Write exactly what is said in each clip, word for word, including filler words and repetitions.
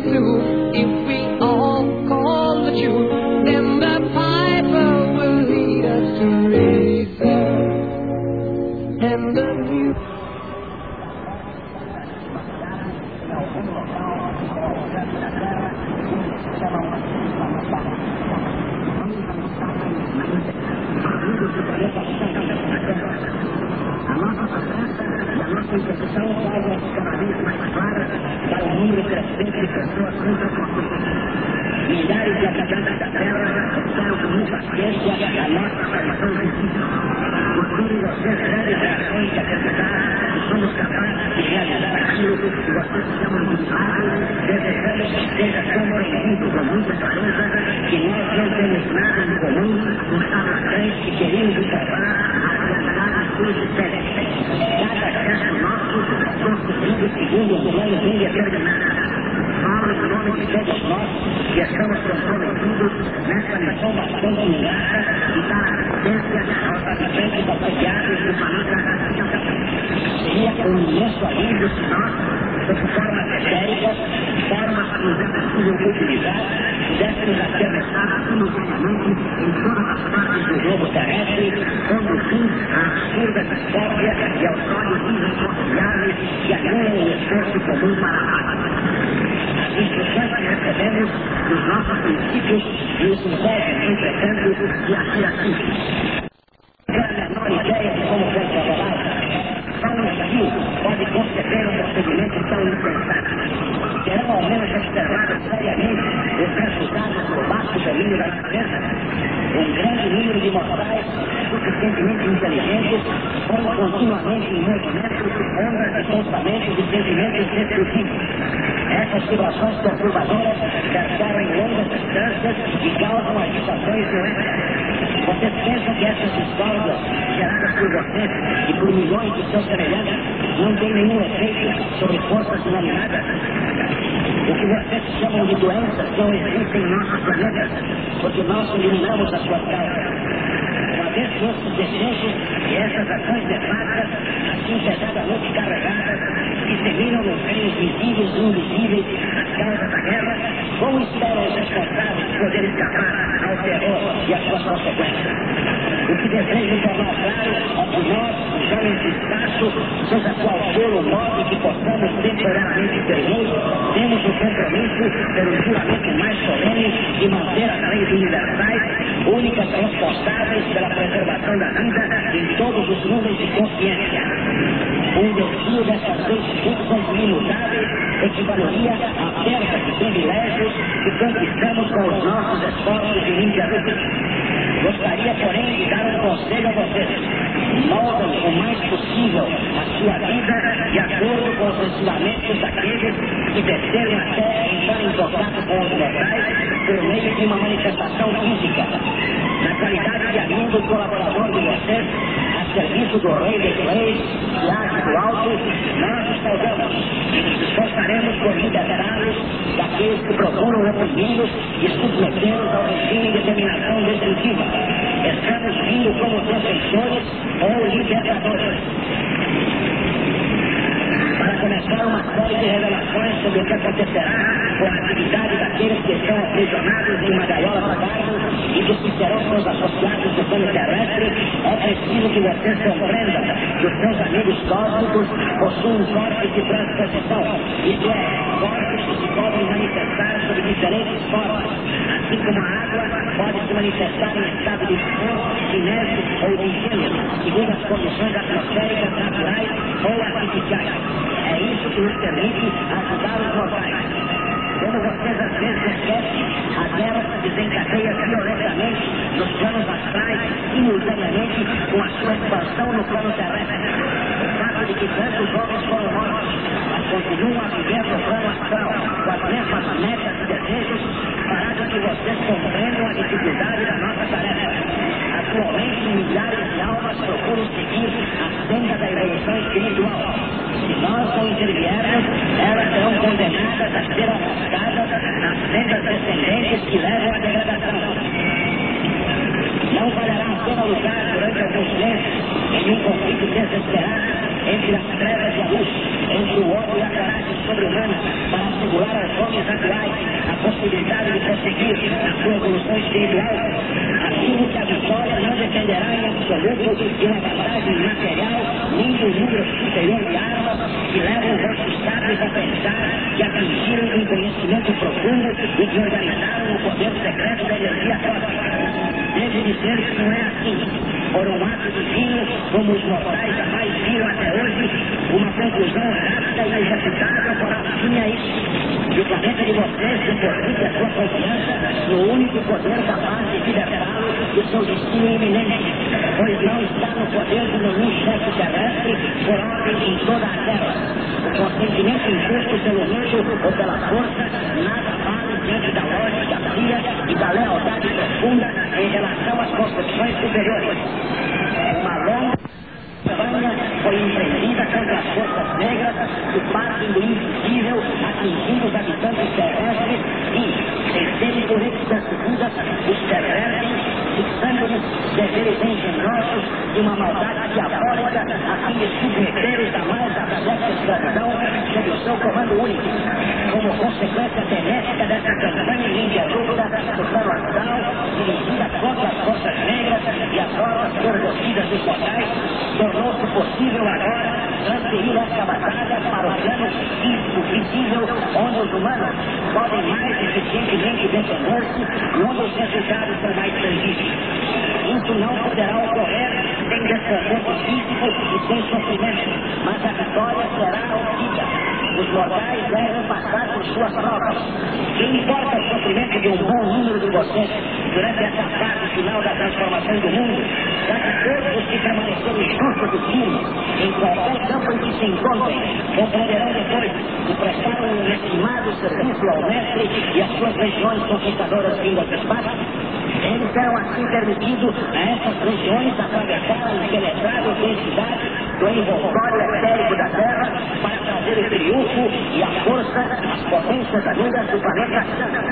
do. If we all call the truth, then the piper will lead us to river. And the new a nossa presença e a nossa intenção tornam cada vez mais clara para o número crescente de pessoas contra milhares de habitantes da Terra esperam com muita paciência a nossa aparição visível. Procure vocês grandes reações de acreditar que somos capazes de realizar aquilo que vocês chamam de milagre, desejamos que seja comorecido com muita clareza que nós não temos nada em comum com charlatães que queriam observar a realidade existente. Cada gesto nosso constituído segundo um plano bem determinado. Falo em nome de todos nós que estamos comprometidos nessa missão bastante ingrata e dar assistência aos habitantes associados do planeta. Seria um imenso alívio se nós, sob formas etéricas, formas que nos é possível utilizar, pudéssemos atravessar simultaneamente em todas as partes do globo terrestre, pondo fim à absurda discórdia e aos olhos irreconciliáveis que anulam o esforço comum para a paz. As instruções que recebemos dos nossos princípios nos impedem, entretanto, de agir assim. Não há a menor ideia de como foi trabalhado. Só um estilo pode conceber um procedimento tão insensato. Serão ao menos observados seriamente os resultados do vasto domínio da natureza. Um grande número de mortais suficientemente inteligentes foram continuamente em movimento ondas de pensamentos e sentimentos destrutivos. Essas vibrações perturbadoras percorrem longas distâncias e causam agitações violentas. Vocês pensam que essas discórdias geradas por vocês e por milhões de seus semelhantes não têm nenhum efeito sobre forças inanimadas? O que vocês chamam de doenças não existem em nossos planetas, porque nós eliminamos as suas causas. Uma vez que esses desejos e essas ações nefastas, assim pesadamente carregadas, disseminam nos reinos visíveis e invisíveis as causas da guerra, como esperam os responsáveis poder escapar ao terror e às suas consequências? O que desejo tornar claro é que nós, os homens de espaço, seja qual for o modo que possamos temporariamente servir, temos o compromisso pelo juramento mais solene de manter as leis universais, únicas responsáveis pela preservação da vida em todos os níveis de consciência. Um desvio dessas leis fixas e imutáveis equivaleria a perda de privilégios que conquistamos com os nossos esforços ininterruptos. Gostaria, porém, de dar um conselho a vocês. Moldem o mais possível a sua vida de acordo com os ensinamentos daqueles que desejam até entrar em contato com os mortais por meio de uma manifestação física. Na qualidade de amigo e colaborador de vocês, a serviço do Rei dos Reis, que age do alto, nós os saudamos. Esforçaremos por libertá-los daqueles que procuram oprimí-los e submetê-los ao regime de determinação definitiva. Estamos vindo como defensores ou libertadores. Para começar uma série de revelações sobre o que acontecerá com a atividade daqueles que estão aprisionados em uma gaiola sagrada e que se serão seus associados do plano terrestre, é preciso que vocês compreendam que os seus amigos cósmicos possuem corpos de transposição, isto é, corpos que se podem manifestar sob diferentes formas, assim como a água pode se manifestar em estado de vapor, de neve ou de gelo, segundo as condições atmosféricas naturais ou artificiais. É isso que nos permite ajudar os mortais. Como vocês às vezes esquecem, a guerra se desencadeia violentamente nos planos astrais, simultaneamente com a sua expansão no plano terrestre. O fato de que tantos homens foram mortos, mas continuam a viver no plano astral, com as mesmas metas e desejos, fará com que vocês compreendam a dificuldade da nossa tarefa. Atualmente, milhares de almas procuram seguir a senda da evolução espiritual. Se nós não interviermos, elas serão condenadas a ser arrastadas nas sendas descendentes que levam à degradação. Não valerá a pena lutar durante alguns meses em um conflito desesperado entre as trevas e a luz, entre o ódio e a coragem sobre-humana para assegurar aos homens homens atuais a possibilidade de prosseguir na sua evolução espiritual, afirmo que a vitória não dependerá em absoluto de uma vantagem material nem do número superior de armas que levam os nossos sábios a pensar que atingiram um conhecimento profundo e que organizaram o poder secreto da energia cósmica. Devo dizer que não é assim. Por um ato divino, como os mortais jamais viram até hoje, uma conclusão rápida e executável por afim a isso. E o planeta de vocês deposita a sua confiança no único poder capaz de libertá-lo do seu destino iminente, pois não está no poder de nenhum chefe terrestre por ordem em toda a Terra. O consentimento imposto pelo medo ou pela força nada vale diante da lógica fria e da lealdade profunda em relação às concepções superiores. Uma longa campanha foi empreendida contra as forças negras que partem do impossível, atingindo os habitantes terrestres e, sem serem por eles perseguidas, os pervertem, fixando-lhes deveres engenhosos e uma maldade diabólica a fim de submeter os jamais à tarefa de escravidão sob o seu comando único. Como consequência benéfica dessa campanha ininterrupta do plano astral, dirigida contra as forças negras e as formas pervertidas dos mortais, tornou-se possível agora transferir essa batalha para o plano físico visível, onde os humanos podem mais eficientemente defender-se e onde os resultados são mais tangíveis. Isso não poderá ocorrer sem desconforto físico e sem sofrimento, mas a vitória será obtida. Os mortais devem passar por suas provas. Que importa o sofrimento de um bom número de vocês durante essa fase final da transformação do mundo, já que todos os que permanecerem justos do fim, em qualquer campo em que se encontrem, compreenderão depois que prestaram um estimado serviço ao mestre e às suas legiões conquistadoras vindas do espaço. Eles terão assim permitido a essas regiões atravessar a impenetrável densidade do envoltório etérico da Terra para trazer o triunfo e a força às potências amigas do planeta.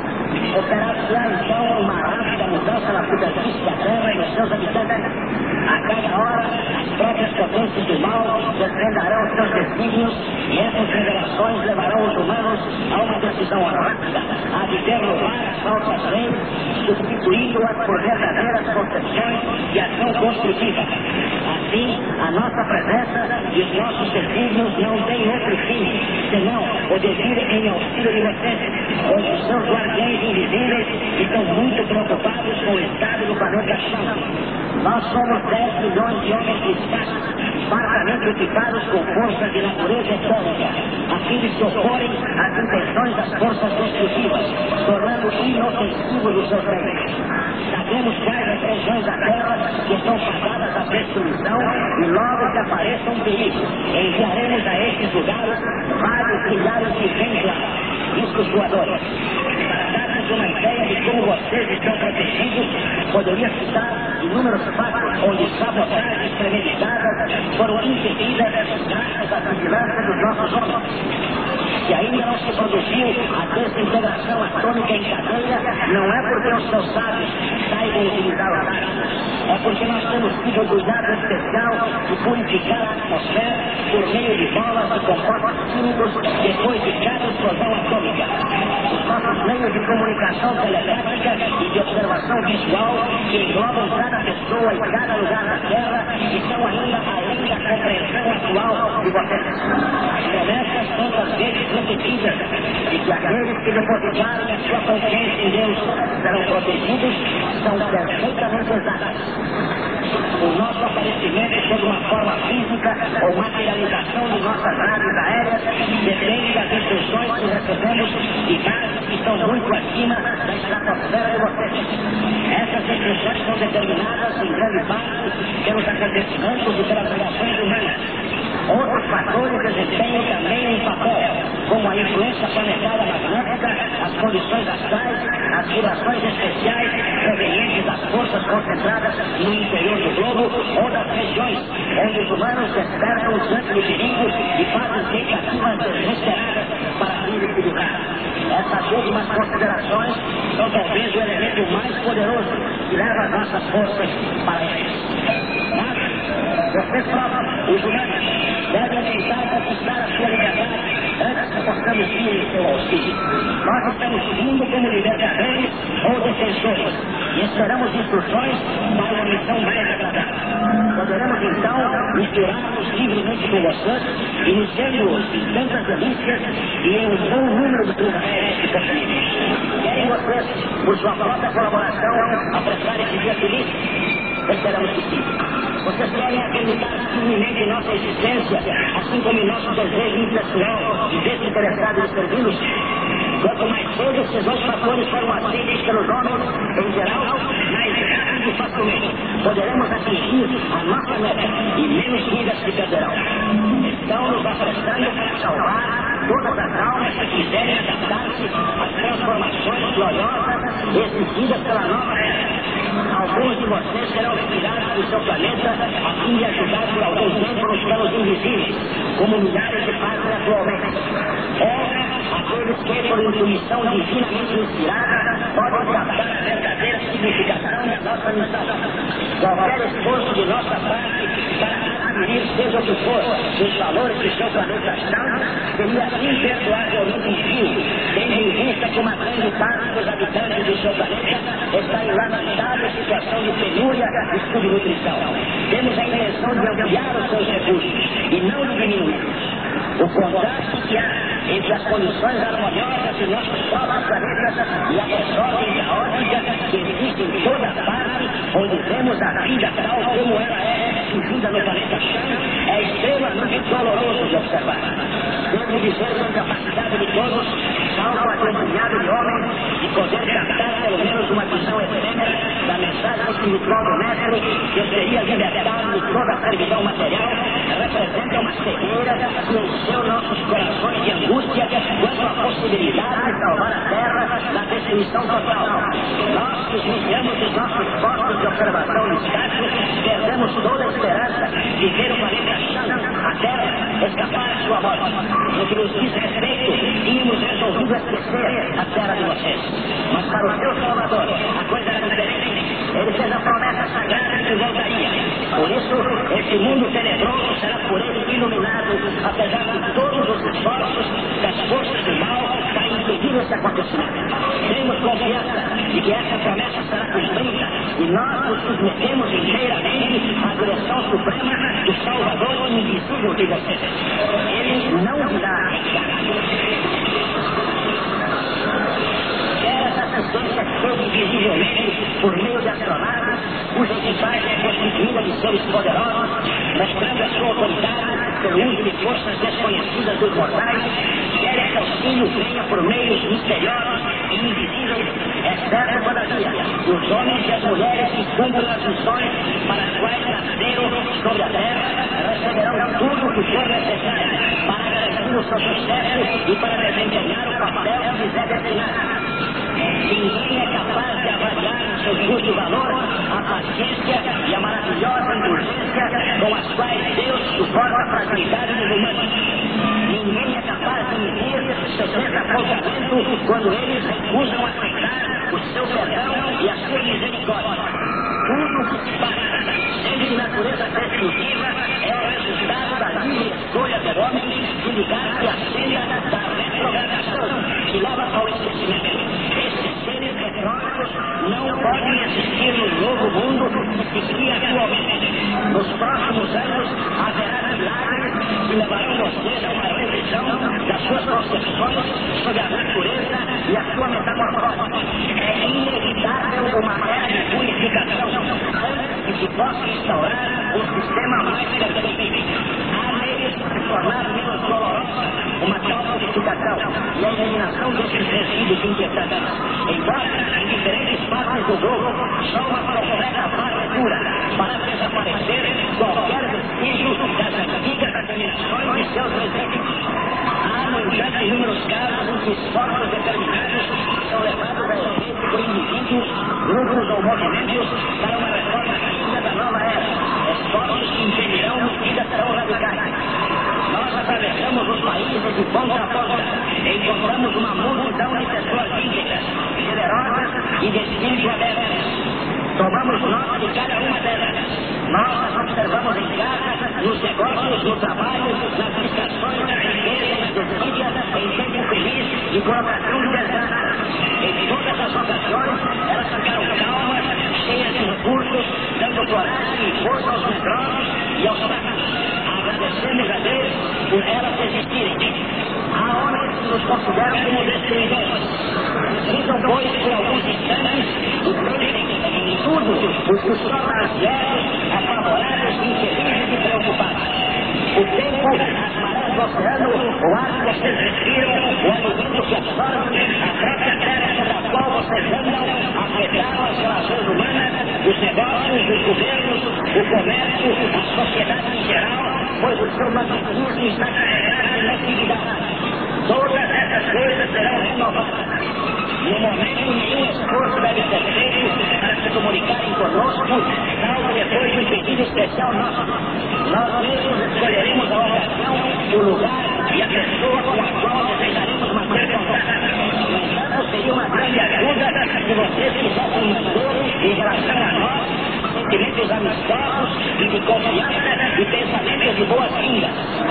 Operar-se-á então uma rápida mudança na superfície da Terra e nos seus habitantes. A cada hora, as próprias potências do mal desvendarão os seus desígnios e essas revelações levarão os humanos a uma decisão rápida, a de derrubar as falsas leis, substituindo-as por verdadeiras concepções de ação construtiva. Assim, a nossa presença e os nossos desígnios não têm outro fim, senão o de vir em auxílio de vocês, pois os seus guardiões invisíveis estão muito preocupados com o estado do planeta Chão. Nós somos dez milhões de homens de espaço, fartamente equipados com forças de natureza etérica, a fim de se oporem às intenções das forças destrutivas, tornando inofensivos os seus reinos. Sabemos quais as regiões da Terra que estão fadadas à destruição e logo que apareça um perigo, enviaremos a estes lugares vários milhares de ventilados, discos voadores. Para darmos uma ideia de como vocês estão protegidos, poderia citar inúmeros fatos onde sabotagens premeditadas foram impedidas graças à vigilância dos nossos homens. Se ainda não se produziu a desintegração atômica em cadeia, não é porque os seus sábios saibam utilizar os átomos. É porque nós temos tido o cuidado especial de purificar a atmosfera por meio de bolas de compostos químicos depois de cada explosão atômica. Os nossos meios de comunicação telepática e de observação visual que englobam cada pessoa e cada lugar da Terra estão ainda além da compreensão atual de vocês. As promessas tantas vezes repetidas de que aqueles que depositarem a sua consciência em Deus serão protegidos são perfeitamente exatas. O nosso aparecimento sob uma forma física ou materialização de nossas naves aéreas depende das instruções que recebemos de bases que estão muito acima da estratosfera de vocês. Essas instruções são determinadas em grande parte pelos acontecimentos e pelas reações humanas. Outros fatores desempenham também um papel, como a influência planetária magnética, as condições astrais, as vibrações especiais provenientes das forças concentradas no interior do globo ou das regiões onde os humanos despertam diante do perigo e fazem tentativas desesperadas para vir e se livrar. Essas últimas considerações são talvez o elemento mais poderoso que leva as nossas forças para eles. Mas, vocês próprios, os humanos, devem tentar conquistar a sua liberdade antes que possamos vir em seu auxílio. Nós estamos vindo como libertadores ou defensores e esperamos instruções para uma missão mais agradável. Poderemos então misturar-nos livremente com vocês, iniciando-os em tantas delícias e em um bom número de cruzares que possuímos. Querem vocês, por sua própria colaboração, apressar esse dia feliz? Esperamos que sim. Vocês querem acreditar firmemente em nossa existência, assim como em nosso desejo impessoal e desinteressado de servi-los? Quanto mais cedo esses dois fatores foram aceitos pelos homens, em geral, mais rápido e facilmente poderemos atingir a nossa meta e menos vidas se perderão. Estão nos apressando para salvar todas as almas que quiserem adaptar-se às transformações gloriosas exigidas pela nova era. Alguns de vocês serão retirados do seu planeta a fim de ajudar por algum tempo nos planos invisíveis, como milhares de fazem atualmente. Ou aqueles que, por intuição divinamente inspirada, podem captar a verdadeira significação da nossa missão. Qualquer esforço de nossa parte para adquirir, seja o que for, os valores do seu planeta astral, seria imperdoavelmente injusto, tendo em vista que uma grande parte dos habitantes do seu planeta está em lamentável situação de penúria e subnutrição. Temos a intenção de ampliar os seus recursos e não de diminuí-los. O contraste que há entre as condições harmoniosas de nossos próprios planetas e a desordem caótica que existe em toda parte, onde vemos a vida tal como ela é, vivida no planeta chão, é extremamente doloroso de observar. Devo dizer que a capacidade de todos, salvo aquele punhado de homens, de poder captar pelo menos uma visão efêmera da mensagem espiritual do Mestre, que seria libertado de toda a servidão material, representa uma cegueira que encheu nossos corações de angústia quanto à possibilidade de salvar a Terra da destruição total. Nós que desviamos dos nossos postos de observação no espaço, perdemos toda a esperança de ver o planeta chão, a Terra, escapar à sua morte. No que nos diz respeito, tínhamos resolvido esquecer a terra de vocês. Mas para o seu Salvador, a coisa era diferente. Ele fez a promessa sagrada de que voltaria. Por isso, esse mundo tenebroso será por ele iluminado, apesar de todos os esforços das forças do mal para impedir esse acontecimento. Temos confiança de que essa promessa será cumprida e nós nos submetemos inteiramente à direção suprema do Salvador invisível de vocês. Ele não virá assistência feita invisivelmente por meio de astronaves, cuja equipagem é constituída de seres poderosos, mostrando a sua autoridade pelo uso de forças desconhecidas dos mortais, quer esse auxílio venha por meios misteriosos e invisíveis, é certo, todavia, que os homens e as mulheres que cumprem as missões para as quais nasceram sobre a terra receberão tudo o que for necessário para garantir o seu sucesso e para desempenhar o papel que lhes é destinado. Ninguém é capaz de avaliar o seu justo valor, a paciência e a maravilhosa indulgência com as quais Deus suporta a fragilidade dos humanos. Ninguém é capaz de medir seu desapontamento quando eles recusam aceitar o seu perdão e a sua misericórdia. Tudo o que se passa, sendo de natureza destrutiva, é o resultado da livre escolha do homem de ligar-se à senda da retrogradação, que leva ao esquecimento. Esses seres retrógrados não podem existir no novo mundo que se cria atualmente. Nos próximos anos haverá milagres que levarão vocês a uma revisão das suas concepções sobre a natureza e a sua metamorfose. É inevitável uma era de purificação antes que se possa instaurar um sistema mais perfeito. Há meios de se tornar menos dolorosa uma tal purificação e a eliminação desses resíduos inquietantes. Embora em diferentes partes do globo, só uma completa varredura para desaparecer qualquer vestígio das antigas administrações e seus resíduos. Há, no entanto, inúmeros casos em que esforços determinados são levados a efeito por indivíduos, grupos ou movimentos para uma reforma rápida da nova era. Esforços que impedirão medidas tão radicais. Nós atravessamos os países de ponta a ponta e encontramos uma multidão de pessoas íntegras, generosas e de espírito aberto. Tomamos nota de cada uma delas. Nós observamos em casa, nos negócios, no trabalho, nas distrações, na riqueza, dos mídias, em tempo feliz e colocação de desastre. Em todas as ocasiões, elas ficaram calmas, cheias de recursos, dando coragem e força aos medrosos e aos fracos. Agradecemos a Deus por elas existirem. Há homens que nos consideram como destruidores. Ficam, pois, por alguns instantes, e deixem em tudo os que tornam ansiosos, apavorados, infelizes e preocupados. O tempo, as marés do oceano, o ar que vocês respiram, o alimento que absorvem, a própria terra sobre a qual vocês andam, afetaram as relações humanas, os negócios, os governos, o comércio, a sociedade em geral, pois o seu magnetismo está carregado de atividade. Todas essas coisas serão renovadas. No momento, nenhum esforço deve ser feito para se comunicarem conosco, salvo depois de um pedido especial nosso. Nós mesmos escolheremos a ocasião, o lugar e a pessoa com a qual desejaremos manter contato. No entanto, seria uma grande ajuda se vocês quisessem manter em relação a nós sentimentos amistosos e de confiança e pensamentos de boas-vindas.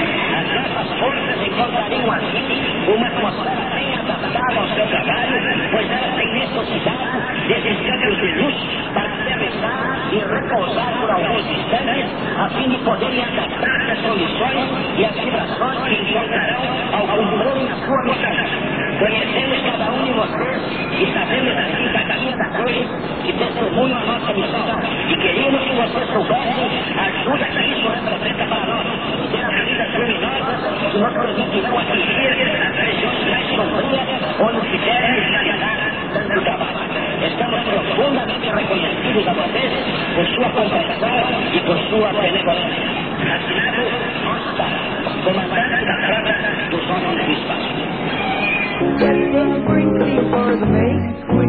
As nossas forças encontrariam assim uma atmosfera bem adaptada ao seu trabalho, pois elas têm necessidade desses campos de luz para se avisar e repousar por alguns instantes, a fim de poderem adaptar-se às condições e às vibrações que encontrarão ao cumprirem a sua missão. Conhecemos cada um de vocês e sabemos assim cada um da coisa que testemunham a nossa missão. E queríamos que vocês soubessem a ajuda que isso representa para nós. Ter as vidas luminosas que nos permitirão atingir as regiões mais sombrias onde quisermos trabalhar tanto trabalho. Estamos profundamente reconhecidos a vocês por sua compreensão e por sua benevolência. Assinado, Oscar, comandante da frota dos homens do espaço. Get the sprinkling for the main squeeze.